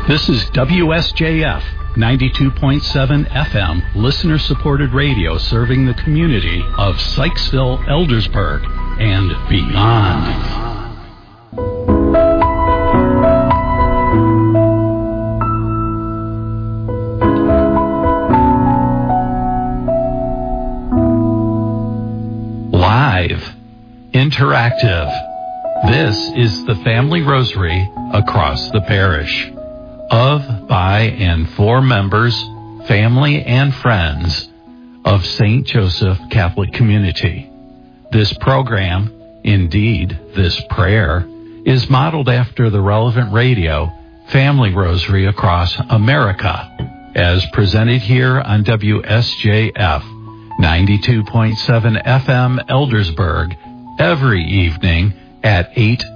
This is WSJF 92.7 FM, listener-supported radio serving the community of Sykesville, Eldersburg, and beyond. Live, interactive. This is the Family Rosary across the parish. Of, by, and for members, family, and friends of St. Joseph Catholic Community. This program, indeed this prayer, is modeled after the relevant radio Family Rosary across America, as presented here on WSJF 92.7 FM Eldersburg every evening at 8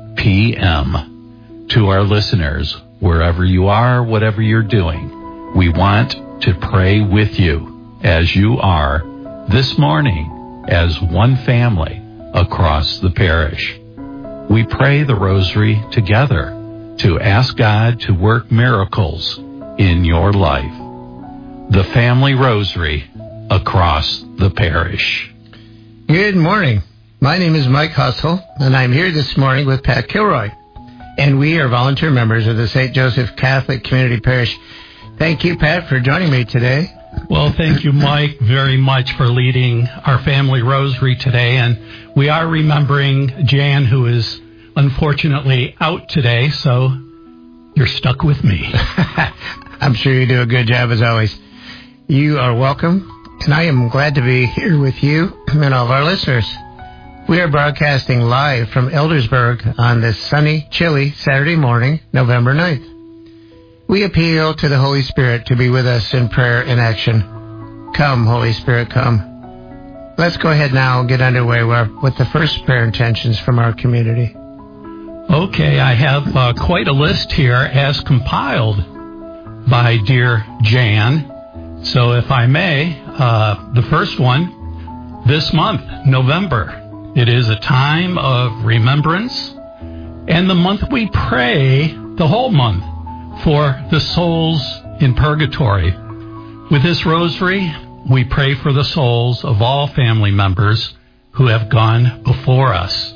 p.m. To our listeners, wherever you are, whatever you're doing, we want to pray with you as you are this morning as one family across the parish. We pray the rosary together to ask God to work miracles in your life. The Family Rosary across the parish. Good morning. My name is Mike Hustle, and I'm here this morning with Pat Kilroy. And we are volunteer members of the St. Joseph Catholic Community Parish. Thank you, Pat, for joining me today. Well, thank you, Mike, very much for leading our Family Rosary today. And we are remembering Jan, who is unfortunately out today, so you're stuck with me. I'm sure you do a good job, as always. You are welcome, and I am glad to be here with you and all of our listeners. We are broadcasting live from Eldersburg on this sunny, chilly Saturday morning, November 9th. We appeal to the Holy Spirit to be with us in prayer and action. Come, Holy Spirit, come. Let's go ahead now and get underway with the first prayer intentions from our community. Okay, I have quite a list here as compiled by dear Jan. So if I may, the first one, this month, November. It is a time of remembrance, and the month we pray, the whole month, for the souls in purgatory. With this rosary, we pray for the souls of all family members who have gone before us.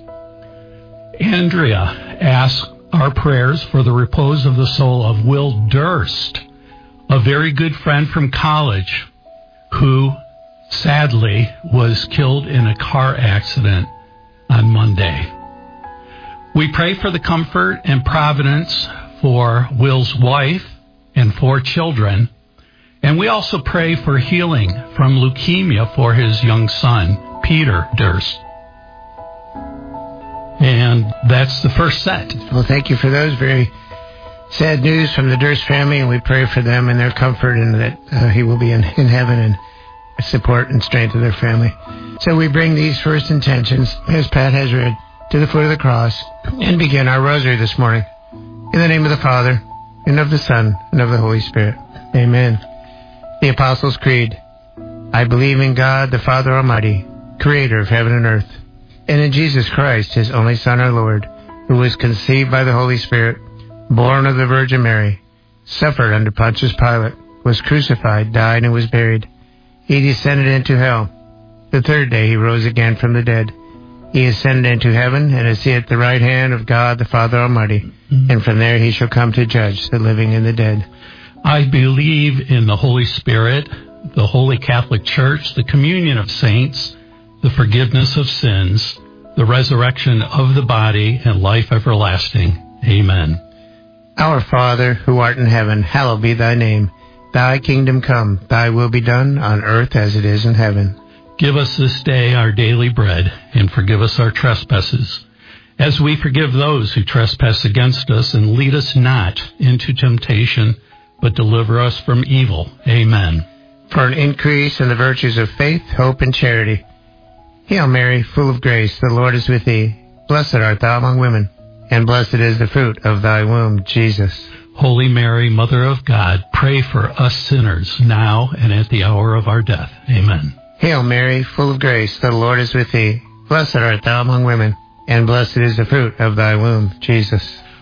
Andrea asks our prayers for the repose of the soul of Will Durst, a very good friend from college who sadly was killed in a car accident on Monday. We pray for the comfort and providence for Will's wife and 4 children, and we also pray for healing from leukemia for his young son, Peter Durst. And that's the first set. Well, thank you for those very sad news from the Durst family, and we pray for them and their comfort, and that he will be in heaven and support and strength of their family. So we bring these first intentions, as Pat has read, to the foot of the cross and begin our rosary this morning. In the name of the Father, and of the Son, and of the Holy Spirit. Amen. The Apostles' Creed. I believe in God, the Father Almighty, creator of heaven and earth, and in Jesus Christ, his only Son, our Lord, who was conceived by the Holy Spirit, born of the Virgin Mary, suffered under Pontius Pilate, was crucified, died, and was buried. He descended into hell. The third day he rose again from the dead. He ascended into heaven and is seated at the right hand of God the Father Almighty. And from there he shall come to judge the living and the dead. I believe in the Holy Spirit, the Holy Catholic Church, the communion of saints, the forgiveness of sins, the resurrection of the body, and life everlasting. Amen. Our Father, who art in heaven, hallowed be thy name. Thy kingdom come, thy will be done on earth as it is in heaven. Give us this day our daily bread, and forgive us our trespasses, as we forgive those who trespass against us, and lead us not into temptation, but deliver us from evil. Amen. For an increase in the virtues of faith, hope, and charity. Hail Mary, full of grace, the Lord is with thee. Blessed art thou among women, and blessed is the fruit of thy womb, Jesus. Holy Mary, Mother of God, pray for us sinners, now and at the hour of our death. Amen. Hail Mary, full of grace, the Lord is with thee. Blessed art thou among women, and blessed is the fruit of thy womb, Jesus.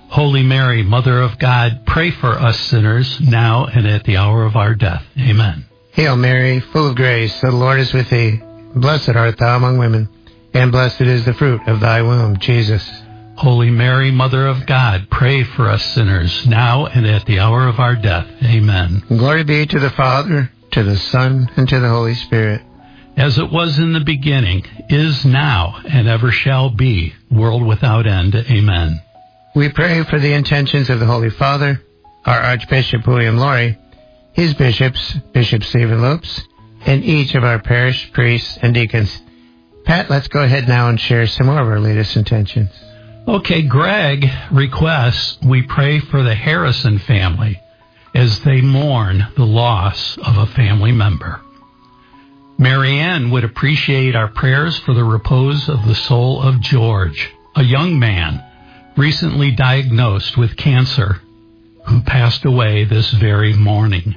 Holy Mary, Mother of God, pray for us sinners, now and at the hour of our death. Amen. Hail Mary, full of grace, the Lord is with thee. Blessed art thou among women, and blessed is the fruit of thy womb, Jesus. Holy Mary, Mother of God, pray for us sinners, now and at the hour of our death. Amen. Glory be to the Father, to the Son, and to the Holy Spirit. As it was in the beginning, is now, and ever shall be, world without end. Amen. We pray for the intentions of the Holy Father, our Archbishop William Laurie, his bishops, Bishop Stephen Lopes, and each of our parish priests and deacons. Pat, let's go ahead now and share some more of our latest intentions. Okay, Greg requests we pray for the Harrison family as they mourn the loss of a family member. Marianne would appreciate our prayers for the repose of the soul of George, a young man recently diagnosed with cancer who passed away this very morning.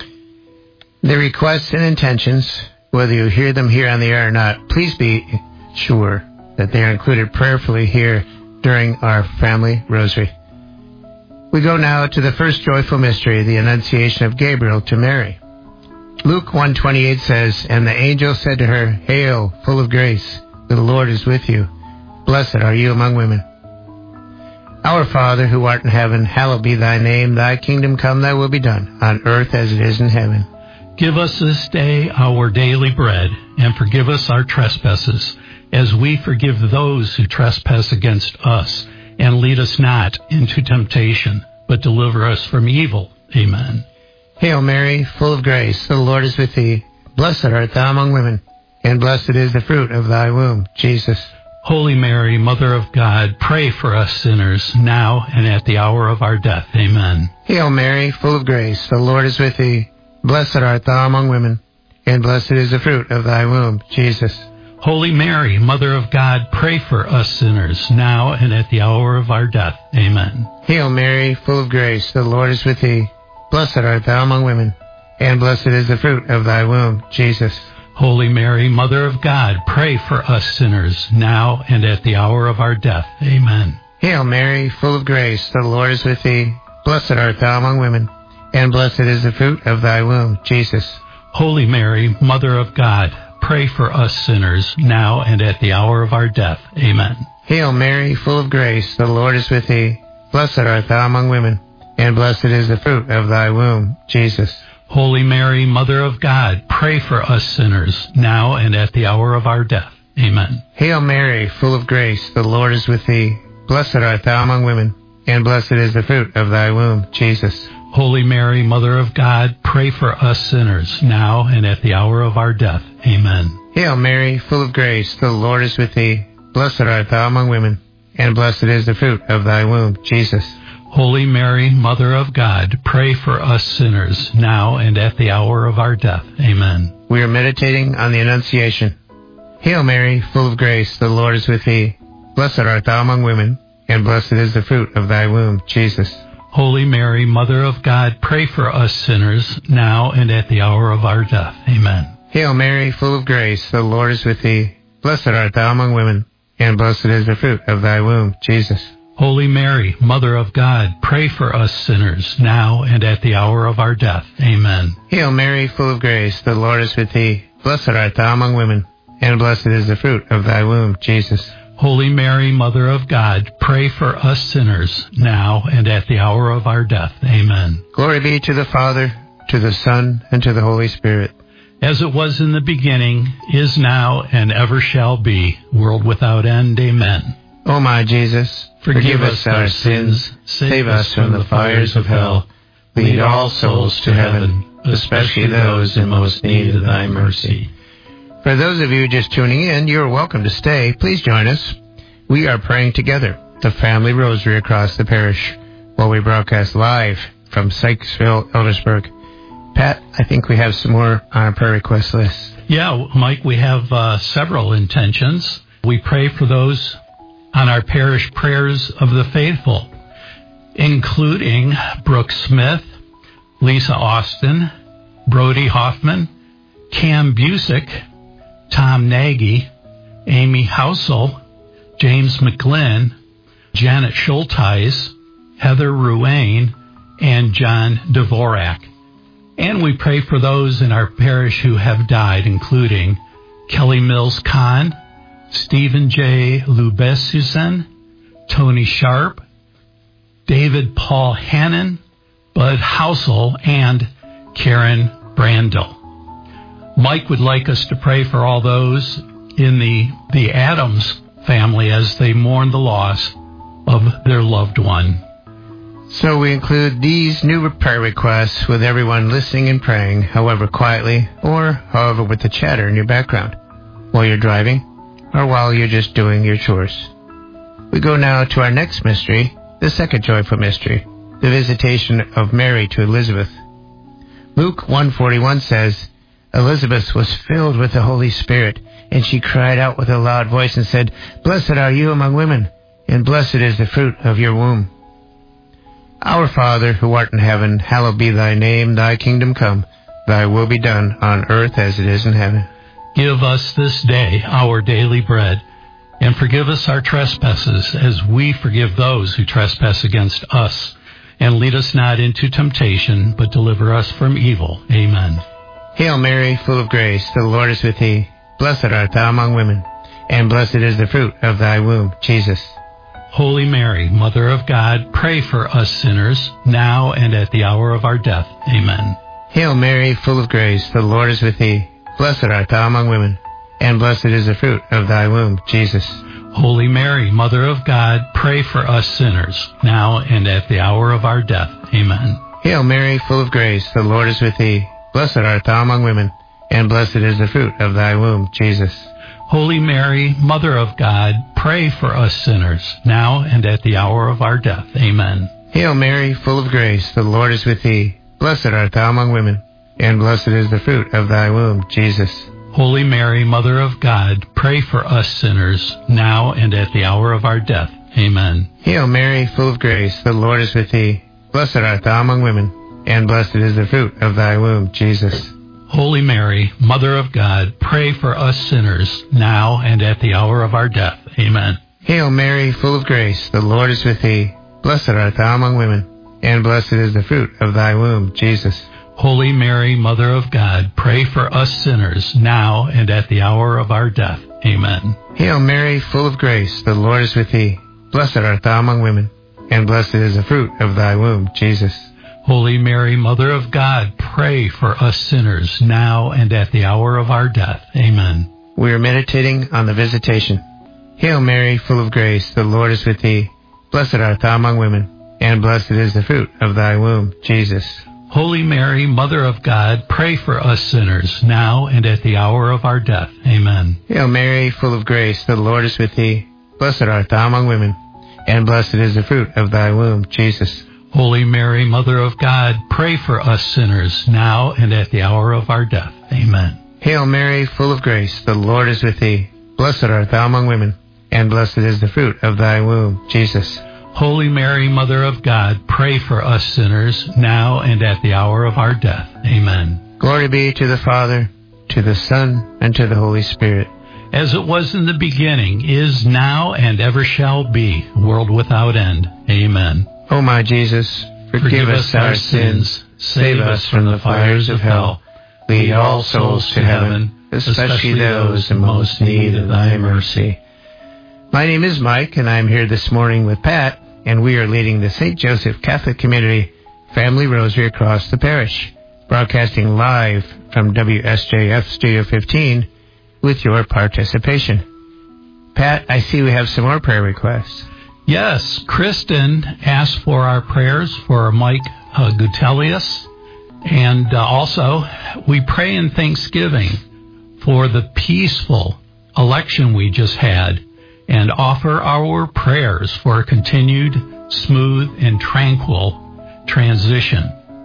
The requests and intentions, whether you hear them here on the air or not, please be sure that they are included prayerfully here during our family rosary. We go now to the first joyful mystery, the Annunciation of Gabriel to Mary. Luke 1:28 says, "And the angel said to her, Hail, full of grace, the Lord is with you. Blessed are you among women. Our Father, who art in heaven, hallowed be thy name. Thy kingdom come, thy will be done, on earth as it is in heaven. Give us this day our daily bread, and forgive us our trespasses, as we forgive those who trespass against us. And lead us not into temptation, but deliver us from evil. Amen. Hail Mary, full of grace, the Lord is with thee. Blessed art thou among women, and blessed is the fruit of thy womb, Jesus. Holy Mary, Mother of God, pray for us sinners, now and at the hour of our death. Amen. Hail Mary, full of grace, the Lord is with thee. Blessed art thou among women, and blessed is the fruit of thy womb, Jesus. Holy Mary, Mother of God, pray for us sinners, now and at the hour of our death. Amen. Hail Mary, full of grace, the Lord is with thee. Blessed art thou among women, and blessed is the fruit of thy womb, Jesus. Holy Mary, Mother of God, pray for us sinners, now and at the hour of our death. Amen. Hail Mary, full of grace, the Lord is with thee. Blessed art thou among women, and blessed is the fruit of thy womb, Jesus. Holy Mary, Mother of God, pray for us sinners, now and at the hour of our death. Amen. Hail Mary, full of grace, the Lord is with thee. Blessed art thou among women, and blessed is the fruit of thy womb, Jesus. Holy Mary, Mother of God, pray for us sinners, now and at the hour of our death. Amen. Hail Mary, full of grace, the Lord is with thee. Blessed art thou among women, and blessed is the fruit of thy womb, Jesus. Holy Mary, Mother of God, pray for us sinners, now and at the hour of our death. Amen. Hail Mary, full of grace, the Lord is with thee. Blessed art thou among women, and blessed is the fruit of thy womb, Jesus. Holy Mary, Mother of God, pray for us sinners, now and at the hour of our death. Amen. We are meditating on the Annunciation. Hail Mary, full of grace, the Lord is with thee. Blessed art thou among women, and blessed is the fruit of thy womb, Jesus. Holy Mary, Mother of God, pray for us sinners, now and at the hour of our death. Amen. Hail Mary, full of grace, the Lord is with thee. Blessed art thou among women, and blessed is the fruit of thy womb, Jesus. Holy Mary, Mother of God, pray for us sinners, now and at the hour of our death. Amen. Hail Mary, full of grace, the Lord is with thee. Blessed art thou among women, and blessed is the fruit of thy womb, Jesus. Holy Mary, Mother of God, pray for us sinners, now and at the hour of our death. Amen. Glory be to the Father, to the Son, and to the Holy Spirit. As it was in the beginning, is now, and ever shall be, world without end. Amen. O my Jesus, forgive us our sins, save us from the fires of hell, lead all souls to heaven, especially those in most need of thy mercy. For those of you just tuning in, you are welcome to stay. Please join us. We are praying together the Family Rosary across the parish while we broadcast live from Sykesville, Eldersburg. Pat, I think we have some more on our prayer request list. Yeah, Mike, we have several intentions. We pray for those on our parish prayers of the faithful, including Brooke Smith, Lisa Austin, Brody Hoffman, Cam Busick, Tom Nagy, Amy Housel, James McGlynn, Janet Schulteis, Heather Ruane, and John Dvorak. And we pray for those in our parish who have died, including Kelly Mills Kahn, Stephen J. Lubesusen, Tony Sharp, David Paul Hannon, Bud Housel, and Karen Brandel. Mike would like us to pray for all those in the Adams family as they mourn the loss of their loved one. So we include these new prayer requests with everyone listening and praying, however quietly or however with the chatter in your background, while you're driving or while you're just doing your chores. We go now to our next mystery, the second joyful mystery, the visitation of Mary to Elizabeth. Luke 1:41 says, Elizabeth was filled with the Holy Spirit, and she cried out with a loud voice and said, Blessed are you among women, and blessed is the fruit of your womb. Our Father, who art in heaven, hallowed be thy name, thy kingdom come, thy will be done on earth as it is in heaven. Give us this day our daily bread, and forgive us our trespasses as we forgive those who trespass against us. And lead us not into temptation, but deliver us from evil. Amen. Hail Mary, full of grace, the Lord is with thee. Blessed art thou among women, and blessed is the fruit of thy womb, Jesus. Holy Mary, Mother of God, pray for us sinners, now and at the hour of our death. Amen. Hail Mary, full of grace, the Lord is with thee. Blessed art thou among women, and blessed is the fruit of thy womb, Jesus. Holy Mary, Mother of God, pray for us sinners, now and at the hour of our death. Amen. Hail Mary, full of grace, the Lord is with thee. Blessed art thou among women, and blessed is the fruit of thy womb, Jesus. Holy Mary, Mother of God, pray for us sinners, now and at the hour of our death. Amen. Hail Mary, full of grace, the Lord is with thee. Blessed art thou among women, and blessed is the fruit of thy womb, Jesus. Holy Mary, Mother of God, pray for us sinners, now and at the hour of our death. Amen. Hail Mary, full of grace, the Lord is with thee. Blessed art thou among women, and blessed is the fruit of thy womb, Jesus. Holy Mary, Mother of God, pray for us sinners, now and at the hour of our death. Amen. Hail Mary, full of grace, the Lord is with thee. Blessed art thou among women, and blessed is the fruit of thy womb, Jesus. Holy Mary, Mother of God, pray for us sinners, now and at the hour of our death. Amen. Hail Mary, full of grace, the Lord is with thee. Blessed art thou among women, and blessed is the fruit of thy womb, Jesus. Holy Mary, Mother of God, pray for us sinners, now and at the hour of our death. Amen. We are meditating on the visitation. Hail Mary, full of grace, the Lord is with thee. Blessed art thou among women, and blessed is the fruit of thy womb, Jesus. Holy Mary, Mother of God, pray for us sinners, now and at the hour of our death. Amen. Hail Mary, full of grace, the Lord is with thee. Blessed art thou among women, and blessed is the fruit of thy womb, Jesus. Holy Mary, Mother of God, pray for us sinners, now and at the hour of our death. Amen. Hail Mary, full of grace, the Lord is with thee. Blessed art thou among women, and blessed is the fruit of thy womb, Jesus. Holy Mary, Mother of God, pray for us sinners, now and at the hour of our death. Amen. Glory be to the Father, to the Son, and to the Holy Spirit. As it was in the beginning, is now, and ever shall be, world without end. Amen. O my Jesus, forgive us our sins, save us from the fires of hell, lead all souls to heaven, especially those in most need of thy mercy. My name is Mike, and I'm here this morning with Pat, and we are leading the St. Joseph Catholic Community Family Rosary across the parish, broadcasting live from WSJF Studio 15 with your participation. Pat, I see we have some more prayer requests. Yes, Kristen asked for our prayers for Mike Gutelius, and also we pray in thanksgiving for the peaceful election we just had, and offer our prayers for a continued, smooth, and tranquil transition.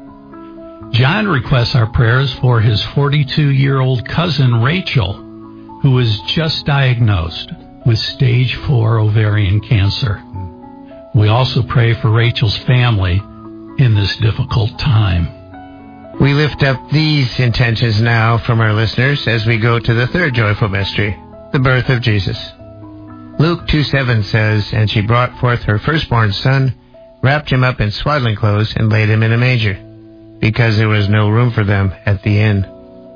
John requests our prayers for his 42-year-old cousin Rachel, who was just diagnosed with stage 4 ovarian cancer. We also pray for Rachel's family in this difficult time. We lift up these intentions now from our listeners as we go to the third joyful mystery, the birth of Jesus. Luke 2:7 says, And she brought forth her firstborn son, wrapped him up in swaddling clothes, and laid him in a manger, because there was no room for them at the inn.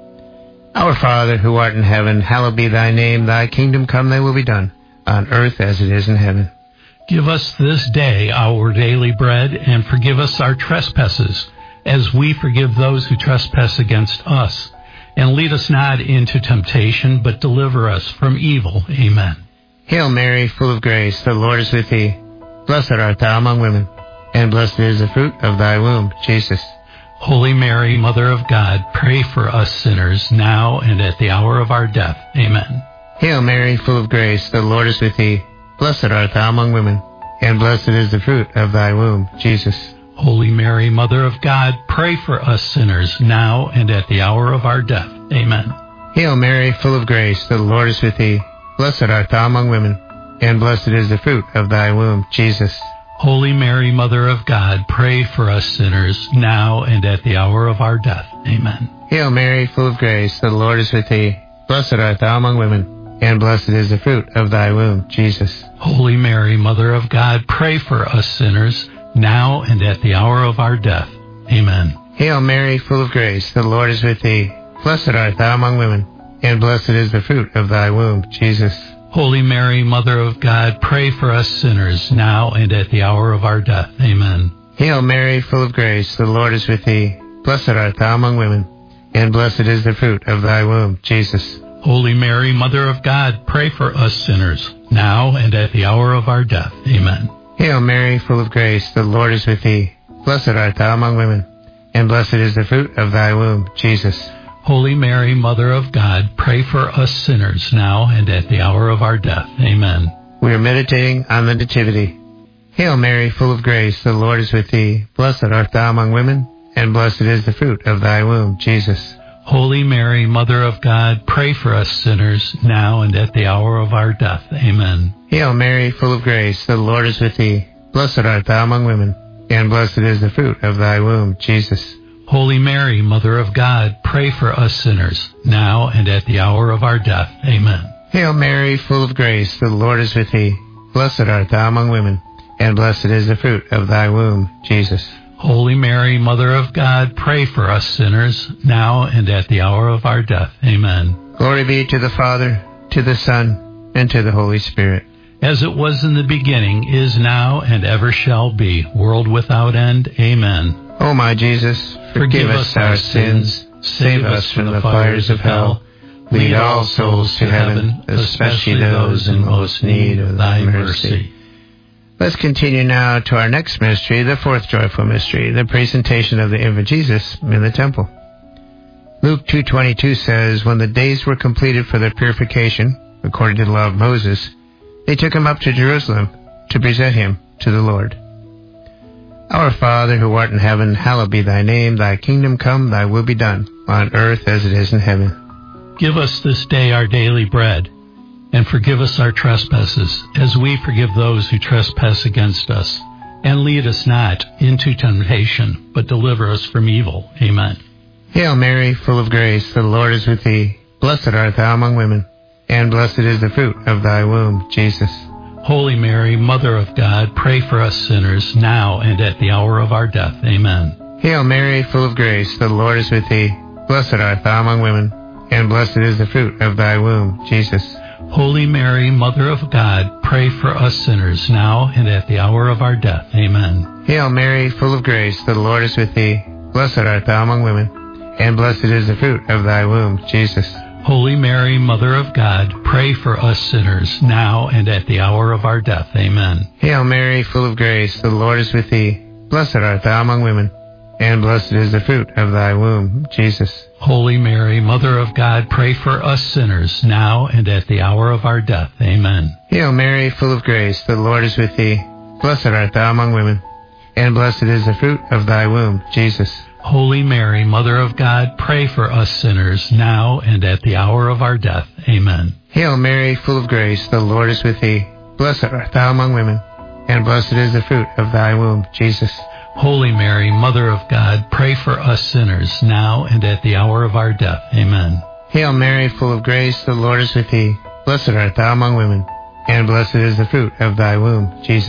Our Father, who art in heaven, hallowed be thy name. Thy kingdom come, thy will be done, on earth as it is in heaven. Give us this day our daily bread, and forgive us our trespasses, as we forgive those who trespass against us. And lead us not into temptation, but deliver us from evil. Amen. Hail Mary, full of grace, the Lord is with thee. Blessed art thou among women, and blessed is the fruit of thy womb, Jesus. Holy Mary, Mother of God, pray for us sinners, now and at the hour of our death. Amen. Hail Mary, full of grace, the Lord is with thee. Blessed art thou among women, and blessed is the fruit of thy womb, Jesus. Holy Mary, Mother of God, pray for us sinners, now and at the hour of our death. Amen. Hail Mary, full of grace, the Lord is with thee. Blessed art thou among women, and blessed is the fruit of thy womb, Jesus. Holy Mary, Mother of God, pray for us sinners, now and at the hour of our death. Amen. Hail Mary, full of grace, the Lord is with thee. Blessed art thou among women, and blessed is the fruit of thy womb, Jesus. Holy Mary, Mother of God, pray for us sinners, now and at the hour of our death. Amen. Hail Mary, full of grace, the Lord is with thee. Blessed art thou among women, and blessed is the fruit of thy womb, Jesus. Holy Mary, Mother of God, pray for us sinners, now and at the hour of our death. Amen. Hail Mary, full of grace, the Lord is with thee. Blessed art thou among women, and blessed is the fruit of thy womb, Jesus. Holy Mary, Mother of God, pray for us sinners, now and at the hour of our death. Amen. Hail Mary, full of grace, the Lord is with thee. Blessed art thou among women, and blessed is the fruit of thy womb, Jesus. Holy Mary, Mother of God, pray for us sinners, now and at the hour of our death. Amen. We are meditating on the Nativity. Hail Mary, full of grace, the Lord is with thee. Blessed art thou among women, and blessed is the fruit of thy womb, Jesus. Holy Mary, Mother of God, pray for us sinners, now and at the hour of our death. Amen. Hail Mary, full of grace, the Lord is with thee. Blessed art thou among women, and blessed is the fruit of thy womb, Jesus. Holy Mary, Mother of God, pray for us sinners, now and at the hour of our death. Amen. Hail Mary, full of grace, the Lord is with thee. Blessed art thou among women, and blessed is the fruit of thy womb, Jesus. Holy Mary, Mother of God, pray for us sinners, now and at the hour of our death. Amen. Glory be to the Father, to the Son, and to the Holy Spirit. As it was in the beginning, is now, and ever shall be, world without end. Amen. O my Jesus, forgive us our sins, save us from the fires of hell, lead all souls to heaven, especially those in most need of thy mercy. Let's continue now to our next mystery, the fourth joyful mystery, the presentation of the infant Jesus in the temple. Luke 2:22 says, when the days were completed for their purification, according to the law of Moses, they took him up to Jerusalem to present him to the Lord. Our Father, who art in heaven, hallowed be thy name. Thy kingdom come, thy will be done, on earth as it is in heaven. Give us this day our daily bread, and forgive us our trespasses, as we forgive those who trespass against us. And lead us not into temptation, but deliver us from evil. Amen. Hail Mary, full of grace, the Lord is with thee. Blessed art thou among women, and blessed is the fruit of thy womb, Jesus. Holy Mary, Mother of God, pray for us sinners, now and at the hour of our death. Amen. Hail Mary, full of grace, the Lord is with thee. Blessed art thou among women, and blessed is the fruit of thy womb, Jesus. Holy Mary, Mother of God, pray for us sinners, now and at the hour of our death. Amen. Hail Mary, full of grace, the Lord is with thee. Blessed art thou among women, and blessed is the fruit of thy womb, Jesus. Holy Mary, Mother of God, pray for us sinners, now and at the hour of our death. Amen. Hail Mary, full of grace, the Lord is with thee. Blessed art thou among women, and blessed is the fruit of thy womb, Jesus. Holy Mary, Mother of God, pray for us sinners, now and at the hour of our death. Amen. Hail Mary, full of grace, the Lord is with thee. Blessed art thou among women, and blessed is the fruit of thy womb, Jesus. Holy Mary, Mother of God, pray for us sinners, now and at the hour of our death. Amen. Hail Mary, full of grace, the Lord is with thee. Blessed art thou among women, and blessed is the fruit of thy womb, Jesus. Holy Mary, Mother of God, pray for us sinners, now and at the hour of our death. Amen. Hail Mary, full of grace, the Lord is with thee. Blessed art thou among women, and blessed is the fruit of thy womb, Jesus.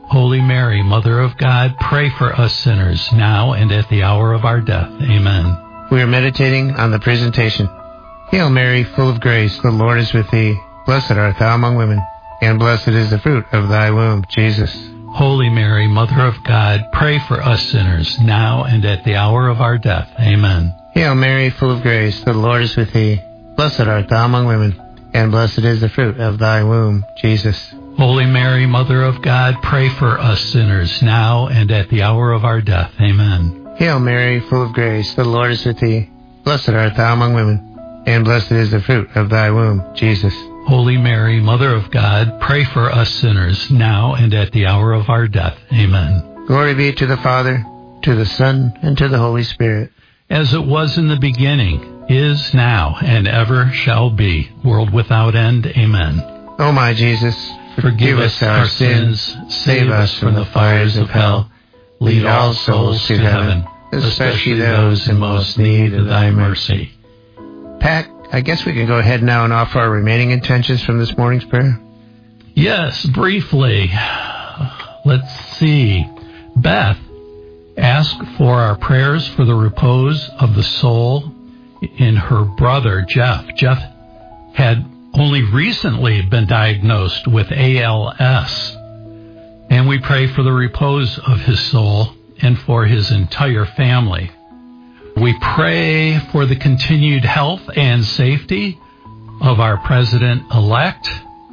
Holy Mary, Mother of God, pray for us sinners, now and at the hour of our death. Amen. We are meditating on the presentation. Hail Mary, full of grace, the Lord is with thee. Blessed art thou among women, and blessed is the fruit of thy womb, Jesus. Holy Mary, Mother of God, pray for us sinners, now and at the hour of our death. Amen. Hail Mary, full of grace, the Lord is with thee. Blessed art thou among women, and blessed is the fruit of thy womb, Jesus. Holy Mary, Mother of God, pray for us sinners, now and at the hour of our death. Amen. Hail Mary, full of grace, the Lord is with thee. Blessed art thou among women, and blessed is the fruit of thy womb, Jesus. Holy Mary, Mother of God, pray for us sinners, now and at the hour of our death. Amen. Glory be to the Father, to the Son, and to the Holy Spirit. As it was in the beginning, is now, and ever shall be, world without end. Amen. O my Jesus, forgive us our sins, save us from the fires of hell, lead all souls to heaven, especially those in most need of thy mercy. Pat, I guess we can go ahead now and offer our remaining intentions from this morning's prayer. Yes, briefly. Let's see. Beth asked for our prayers for the repose of the soul in her brother, Jeff. Jeff had only recently been diagnosed with ALS, and we pray for the repose of his soul and for his entire family. We pray for the continued health and safety of our president-elect,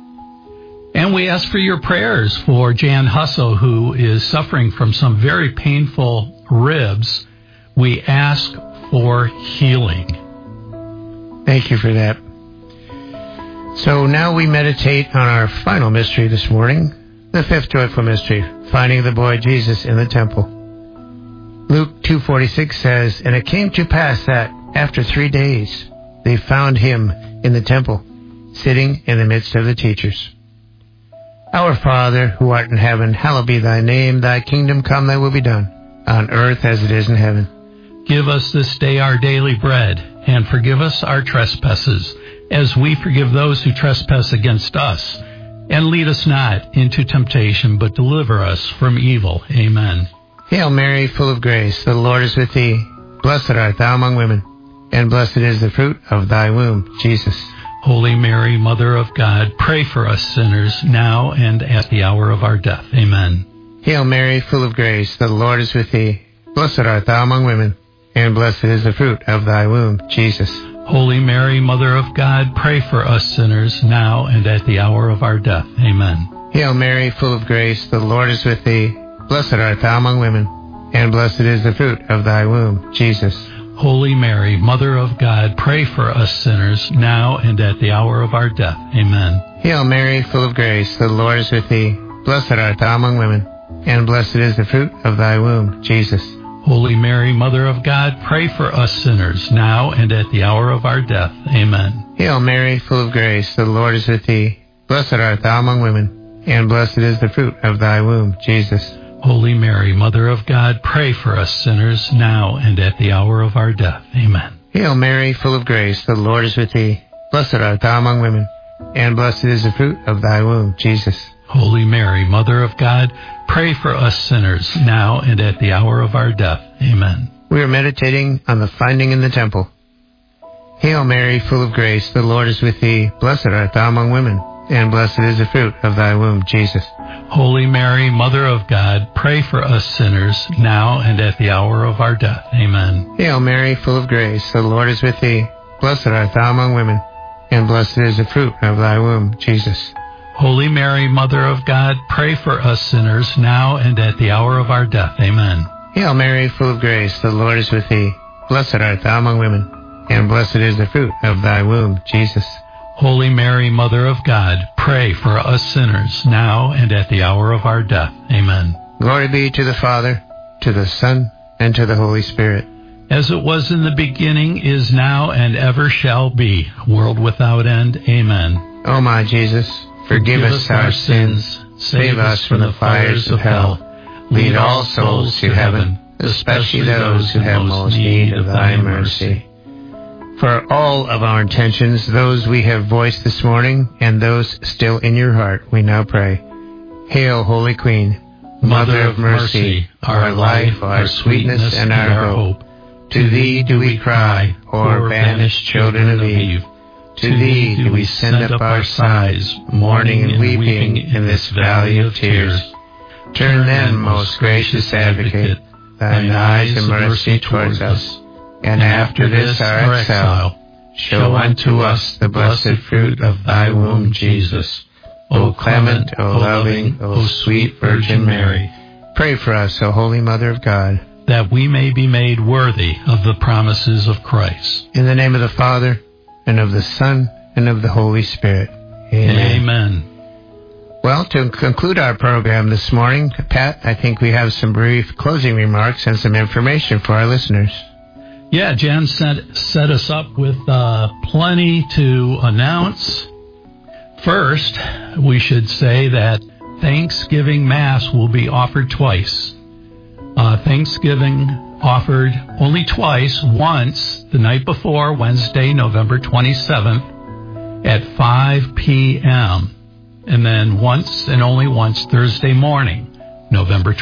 and we ask for your prayers for Jan Husso, who is suffering from some very painful ribs. We ask for healing. Thank you for that. So now we meditate on our final mystery this morning, the fifth joyful mystery, finding the boy Jesus in the temple. Luke 2:46 says, "And it came to pass that, after 3 days, they found him in the temple, sitting in the midst of the teachers. Our Father, who art in heaven, hallowed be thy name. Thy kingdom come, thy will be done, on earth as it is in heaven. Give us this day our daily bread, and forgive us our trespasses, as we forgive those who trespass against us. And lead us not into temptation, but deliver us from evil." Amen. Hail Mary, full of grace, the Lord is with thee. Blessed art thou among women, and blessed is the fruit of thy womb, Jesus. Holy Mary, Mother of God, pray for us sinners, now and at the hour of our death. Amen. Hail Mary, full of grace, the Lord is with thee. Blessed art thou among women, and blessed is the fruit of thy womb, Jesus. Holy Mary, Mother of God, pray for us sinners, now and at the hour of our death. Amen. Hail Mary, full of grace, the Lord is with thee. Blessed art thou among women, and blessed is the fruit of thy womb, Jesus. Holy Mary, Mother of God, pray for us sinners, now and at the hour of our death. Amen. Hail Mary, full of grace, the Lord is with thee. Blessed art thou among women, and blessed is the fruit of thy womb, Jesus. Holy Mary, Mother of God, pray for us sinners, now and at the hour of our death. Amen. Hail Mary, full of grace, the Lord is with thee. Blessed art thou among women, and blessed is the fruit of thy womb, Jesus. Holy Mary, Mother of God, pray for us sinners, now and at the hour of our death. Amen. Hail Mary, full of grace, the Lord is with thee. Blessed art thou among women, and blessed is the fruit of thy womb, Jesus. Holy Mary, Mother of God, pray for us sinners, now and at the hour of our death. Amen. We are meditating on the finding in the temple. Hail Mary, full of grace, the Lord is with thee. Blessed art thou among women, and blessed is the fruit of thy womb, Jesus. Holy Mary, Mother of God, pray for us sinners, now and at the hour of our death. Amen. Hail Mary, full of grace, the Lord is with thee. Blessed art thou among women, and blessed is the fruit of thy womb, Jesus. Holy Mary, Mother of God, pray for us sinners, now and at the hour of our death. Amen. Hail Mary, full of grace, the Lord is with thee. Blessed art thou among women, and blessed is the fruit of thy womb, Jesus. Holy Mary, Mother of God, pray for us sinners, now and at the hour of our death. Amen. Glory be to the Father, to the Son, and to the Holy Spirit. As it was in the beginning, is now, and ever shall be, world without end. Amen. O my Jesus, forgive us our sins, save us from the fires of hell, lead all souls to heaven, especially those who have most need of thy mercy. For all of our intentions, those we have voiced this morning, and those still in your heart, we now pray. Hail, Holy Queen, Mother of mercy, our life, our sweetness, and our hope, to Thee do we cry, poor banished children of Eve. To Thee do we send up our sighs, mourning and weeping in this valley of tears. Turn then, most gracious Advocate, Thine eyes of mercy towards us, and after this our exile, show unto us the blessed fruit of Thy womb, Jesus. O clement, O loving, O sweet Virgin Mary, pray for us, O Holy Mother of God, that we may be made worthy of the promises of Christ. In the name of the Father, and of the Son, and of the Holy Spirit. Amen. Amen. Well, to conclude our program this morning, Pat, I think we have some brief closing remarks and some information for our listeners. Yeah, Jan set us up with plenty to announce. First, we should say that Thanksgiving Mass will be offered twice. Thanksgiving offered only twice, once the night before, Wednesday, November 27th at 5 p.m., and then once and only once Thursday morning, November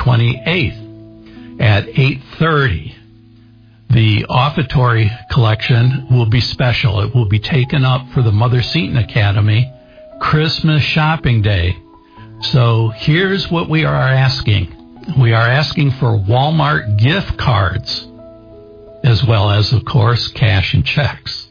28th at 8:30. The offertory collection will be special. It will be taken up for the Mother Seton Academy Christmas Shopping Day. So here's what we are asking. We are asking for Walmart gift cards, as well as, of course, cash and checks.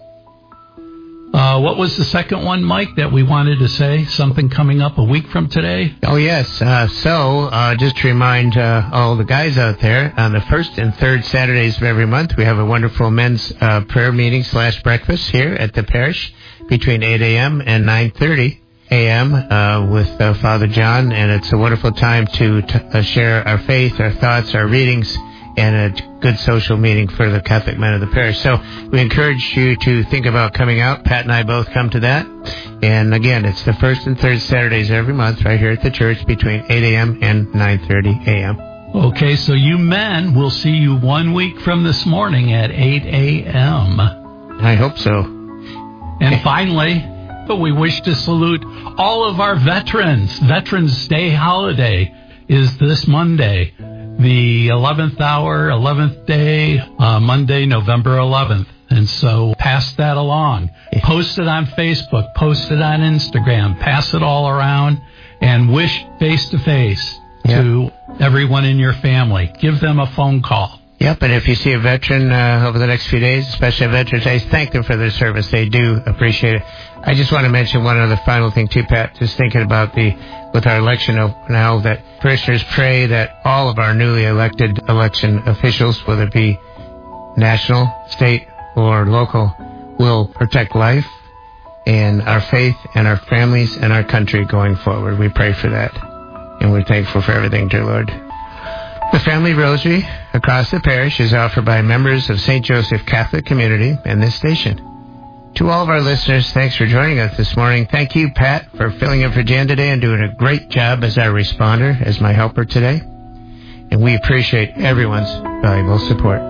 What was the second one, Mike, that we wanted to say? Something coming up a week from today? Oh, yes. Just to remind all the guys out there, on the first and third Saturdays of every month, we have a wonderful men's prayer meeting / breakfast here at the parish between 8 a.m. and 9:30 a.m. With Father John, and it's a wonderful time to share our faith, our thoughts, our readings, and a good social meeting for the Catholic men of the parish. So we encourage you to think about coming out. Pat and I both come to that. And again, it's the first and third Saturdays every month right here at the church between 8 a.m. and 9:30 a.m. Okay, so you men, we'll see you 1 week from this morning at 8 a.m. I hope so. And finally, we wish to salute all of our veterans. Veterans Day holiday is this Monday, the 11th hour, 11th day, Monday, November 11th. And so pass that along. Post it on Facebook, post it on Instagram, pass it all around, and wish face-to-face to everyone in your family. Give them a phone call. Yep, and if you see a veteran over the next few days, especially a Veterans Day, thank them for their service. They do appreciate it. I just want to mention one other final thing too, Pat, just thinking about with our election now, that parishioners pray that all of our newly elected election officials, whether it be national, state, or local, will protect life and our faith and our families and our country going forward. We pray for that, and we're thankful for everything, dear Lord. The Family Rosary across the parish is offered by members of St. Joseph Catholic Community and this station. To all of our listeners, thanks for joining us this morning. Thank you, Pat, for filling in for Jan today and doing a great job as our responder, as my helper today. And we appreciate everyone's valuable support.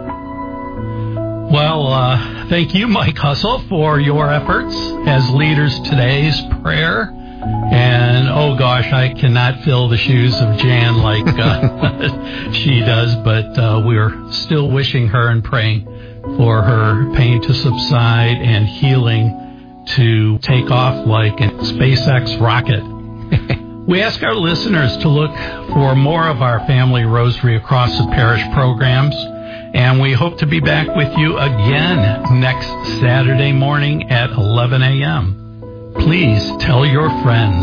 Well, thank you, Mike Hustle, for your efforts as leaders today's prayer. And, oh gosh, I cannot fill the shoes of Jan like she does, but we're still wishing her and praying for her pain to subside and healing to take off like a SpaceX rocket. We ask our listeners to look for more of our Family Rosary Across the Parish programs, and we hope to be back with you again next Saturday morning at 11 a.m. Please tell your friends.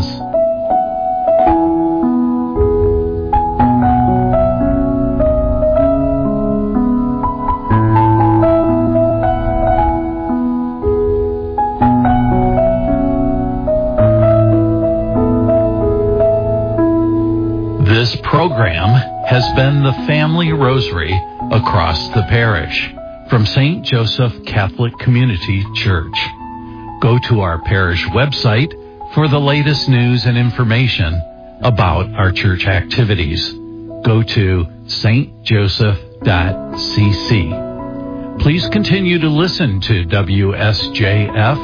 This program has been the Family Rosary Across the Parish from St. Joseph Catholic Community Church. Go to our parish website for the latest news and information about our church activities. Go to stjoseph.cc. Please continue to listen to WSJF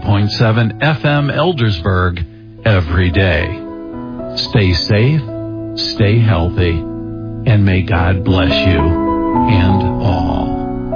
92.7 FM Eldersburg every day. Stay safe, stay healthy, and may God bless you and all.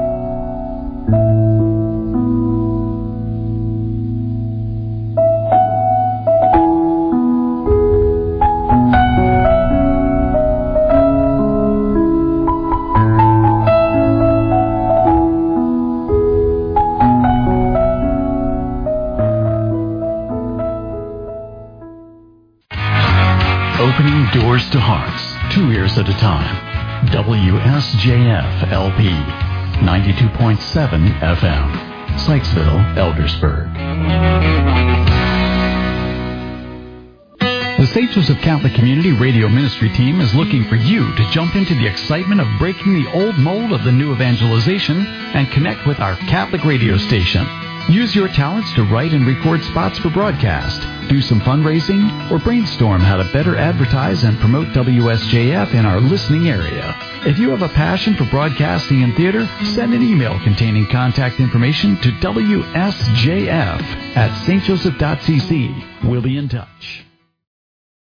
Opening doors to hearts, 2 ears at a time. WSJF LP, 92.7 FM, Sykesville, Eldersburg. The St. Joseph Catholic Community Radio Ministry team is looking for you to jump into the excitement of breaking the old mold of the new evangelization and connect with our Catholic radio station. Use your talents to write and record spots for broadcast, do some fundraising, or brainstorm how to better advertise and promote WSJF in our listening area. If you have a passion for broadcasting and theater, send an email containing contact information to WSJF@stjoseph.cc. We'll be in touch.